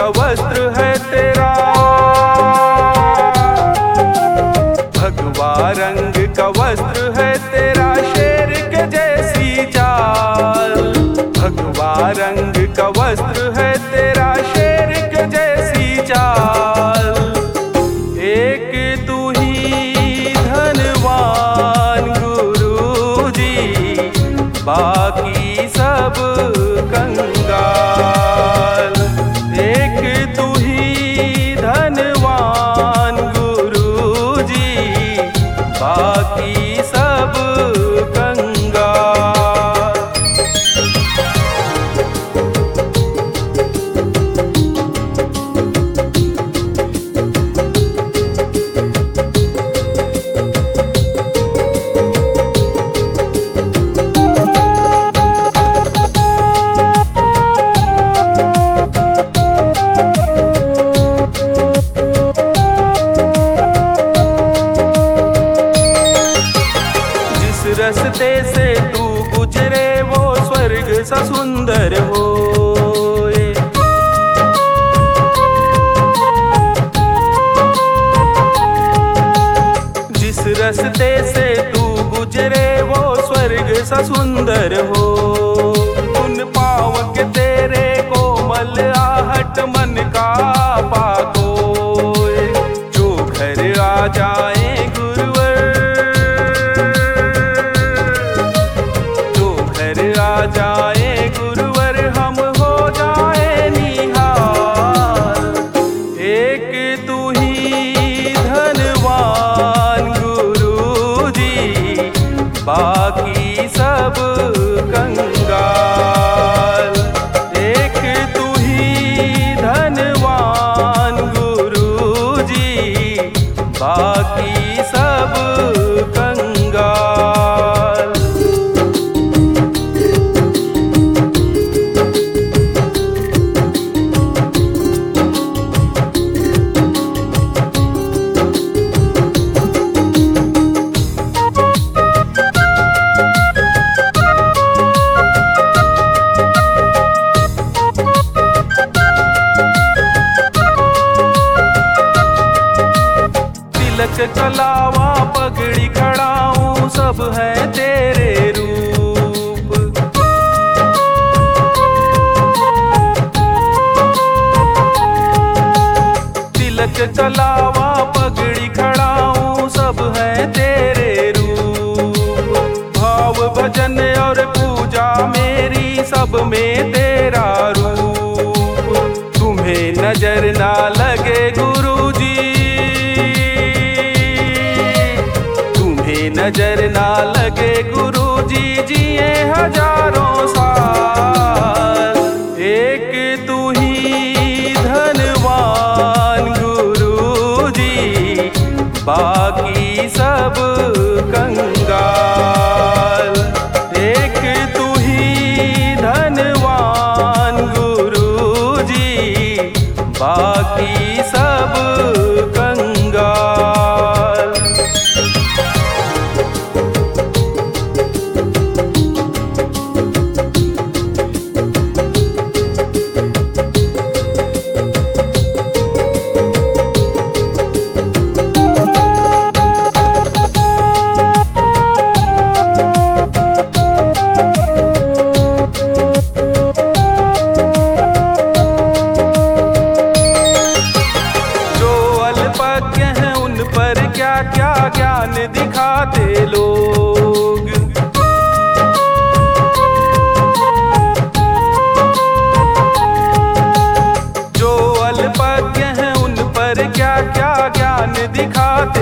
का वस्त्र है तेरा, भगवा रंग का वस्त्र है तेरा, शेर के जैसी चाल। भगवा रंग का वस्त्र है तेरा, शेर के जैसी चाल। एक तू ही धनवान गुरुजी, बाकी सब कंगाल। एक तू ही धनवान गुरुजी, बाकी सब कंगाल। रस्ते से तू गुजरे वो स्वर्ग सा सुंदर होए। जिस रस्ते से तू गुजरे वो स्वर्ग सा सुंदर हो। उन पाँव के तेरे कोमल आहट मन का पाकोए। जो घर आ जाए आ जाए गुरुवर, हम हो जाए निहाल। एक तू ही धनवान गुरुजी, बाकी सब कंगाल। एक तू ही धनवान गुरुजी, बाकी सब कंगाल। तिलक कलावा पगड़ी खड़ाऊं, सब है तेरे रूप। तिलक कलावा पगड़ी खड़ाऊं, सब है तेरे रूप। भाव भजन और पूजा मेरी, सब में तेरा रूप। तुम्हें नजर ना लगे गुरुजी, नजर ना लगे गुरुजी, जिए हजारों साल। एक तू ही धनवान गुरुजी, बाकी सब कंगाल। एक तू ही धनवान गुरुजी, बाकी सब कंगाल। क्या ज्ञान दिखाते लोग, जो अल्पज्ञ हैं उन पर क्या क्या ज्ञान दिखाते